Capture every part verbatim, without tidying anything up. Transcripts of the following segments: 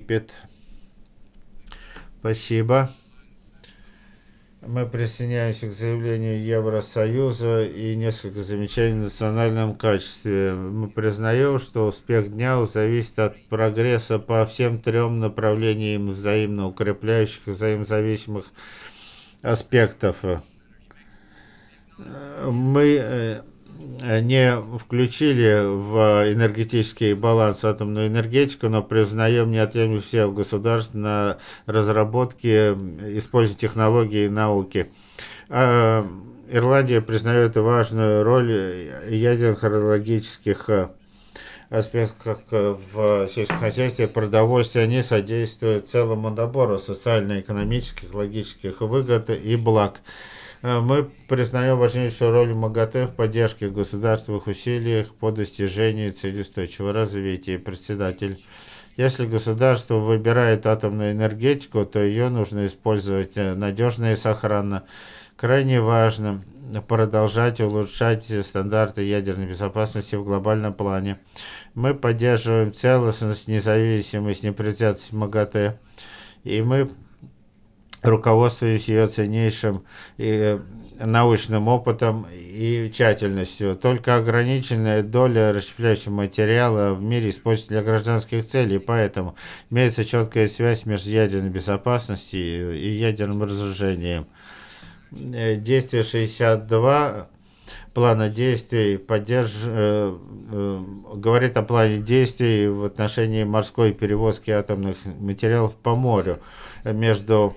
кипит. Спасибо. Мы присоединяемся к заявлению Евросоюза и несколько замечаний в национальном качестве. Мы признаем, что успех дня зависит от прогресса по всем трем направлениям взаимно укрепляющих и взаимозависимых аспектов. Мы не включили в энергетический баланс атомную энергетику, но признаем неотъемлемую всех государств на разработке, использования технологий и науки. А Ирландия признает важную роль ядерных хронологических аспектах в сельском хозяйстве и продовольствии. Они содействуют целому набору социально-экономических, логических выгод и благ. Мы признаем важнейшую роль МАГАТЭ в поддержке государственных усилий по достижению целей устойчивого развития. Председатель. Если государство выбирает атомную энергетику, то ее нужно использовать надежно и сохранно. Крайне важно продолжать улучшать стандарты ядерной безопасности в глобальном плане. Мы поддерживаем целостность, независимость, непредвзятость МАГАТЭ, и мы руководствуясь ее ценнейшим и научным опытом и тщательностью. Только ограниченная доля расщепляющего материала в мире используется для гражданских целей, поэтому имеется четкая связь между ядерной безопасностью и ядерным разоружением. Действие шестьдесят два плана действий поддерж... э, э, говорит о плане действий в отношении морской перевозки атомных материалов по морю между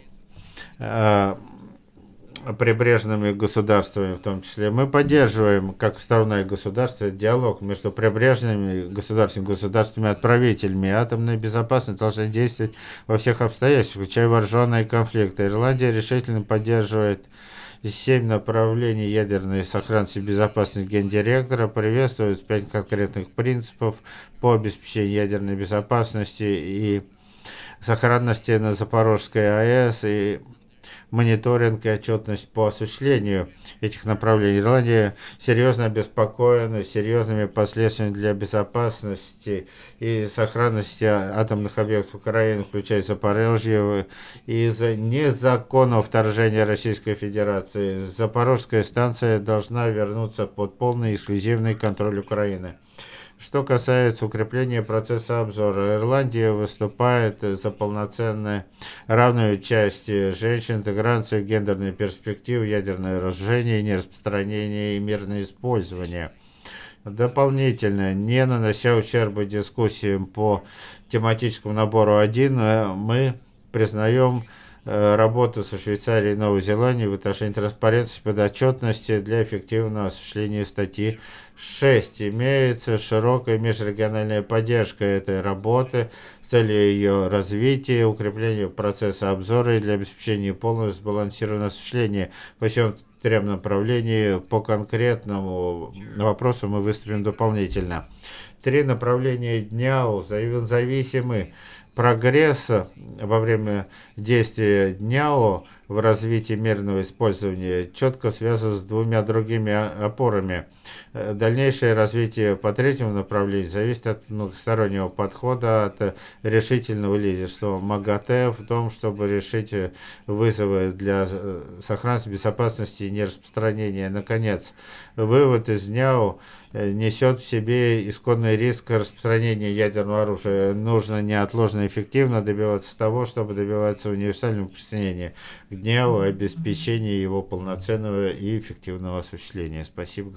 прибрежными государствами в том числе. Мы поддерживаем, как страна и государство, диалог между прибрежными государствами и государствами-отправителями. Атомная безопасность должна действовать во всех обстоятельствах, включая вооруженные конфликты. Ирландия решительно поддерживает семь направлений ядерной сохранности и безопасности гендиректора, приветствует пять конкретных принципов по обеспечению ядерной безопасности и сохранности на Запорожской АЭС и мониторинг и отчетность по осуществлению этих направлений. Ирландия серьезно обеспокоена серьезными последствиями для безопасности и сохранности атомных объектов Украины, включая Запорожье, из-за незаконного вторжения Российской Федерации. Запорожская станция должна вернуться под полный и эксклюзивный контроль Украины. Что касается укрепления процесса обзора, Ирландия выступает за полноценную равную часть женщин, интеграцию гендерной перспективы, ядерное разоружение, нераспространение и мирное использование. Дополнительно, не нанося ущерба дискуссиям по тематическому набору один, мы признаем работу со Швейцарией и Новой Зеландией в отношении транспарентности и подотчетности для эффективного осуществления статьи шесть. Имеется широкая межрегиональная поддержка этой работы с целью ее развития, укрепления процесса обзора и для обеспечения полного сбалансированного осуществления по всем трем направлениям. По конкретному вопросу мы выступим дополнительно. Три направления дня взаимозависимы. Прогресс во время действия ДНЯО в развитии мирного использования четко связан с двумя другими опорами. Дальнейшее развитие по третьему направлению зависит от многостороннего подхода, от решительного лидерства МАГАТЭ в том, чтобы решить вызовы для сохранности безопасности и нераспространения. Наконец, вывод из ДНЯО несет в себе исконный риск распространения ядерного оружия. Нужно неотложно и эффективно добиваться того, чтобы добиваться универсального присоединения к ДНЯО и обеспечения его полноценного и эффективного осуществления. Спасибо.